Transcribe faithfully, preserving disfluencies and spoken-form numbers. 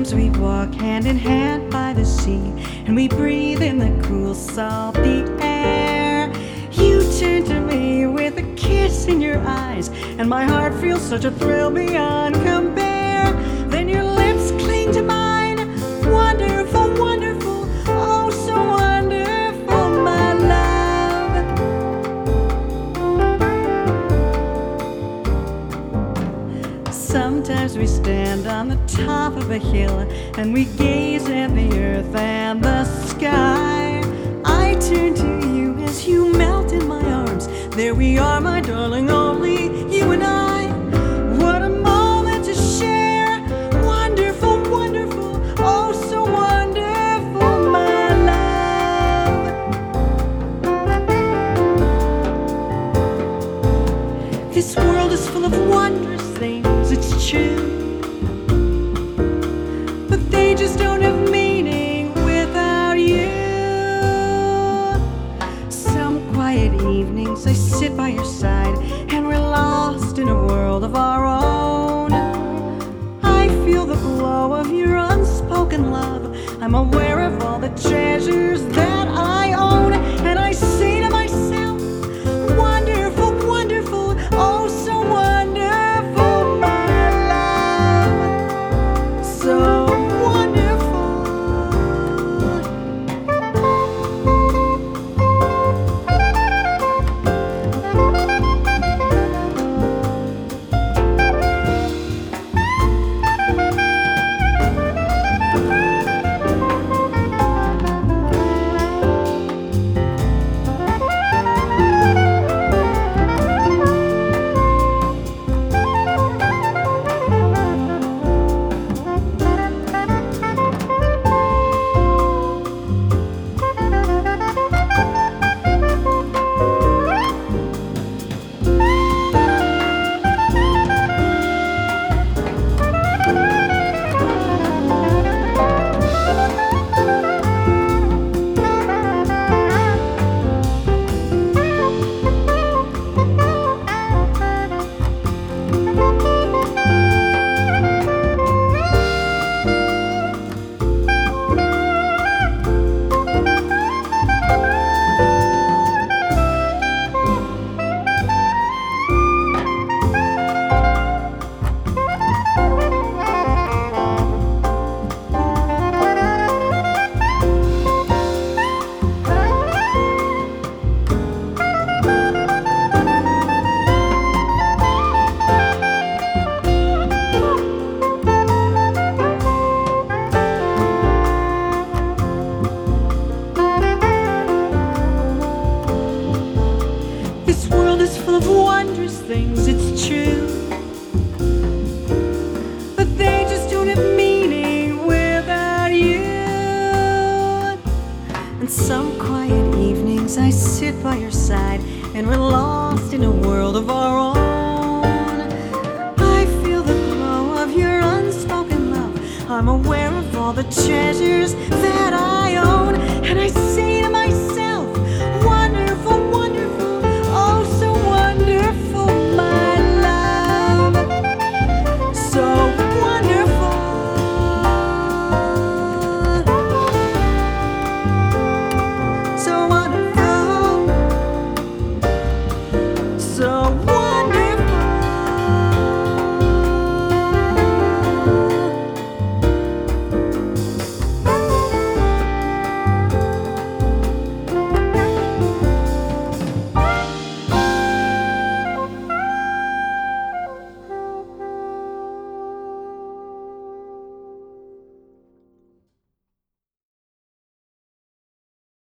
Sometimes we walk hand in hand by the sea, and we breathe in the cool, salty air. You turn to me with a kiss in your eyes, and my heart feels such a thrill beyond compare. Then your lips cling to mine, wonderful, wonderful, oh so wonderful, my love. Sometimes we stand on the top of a hill, and we gaze at the earth and the sky. I turn to you as you melt in my arms. There we are, my darling, only you and I. What a moment to share. Wonderful, wonderful, oh so wonderful, my love. This world is full of wondrous things, it's true, but they just don't have meaning without you. Some quiet evenings I sit by your side, and we're lost in a world of our own. I feel the glow of your unspoken love. I'm aware of all the treasures that I own, and I say to myself, wonderful, wonderful, oh so wonderful, my love. So this world is full of wondrous things, it's true, but they just don't have meaning without you. And some quiet evenings I sit by your side, and we're lost in a world of our own. I feel the glow of your unspoken love. I'm aware of all the treasures that I own, and I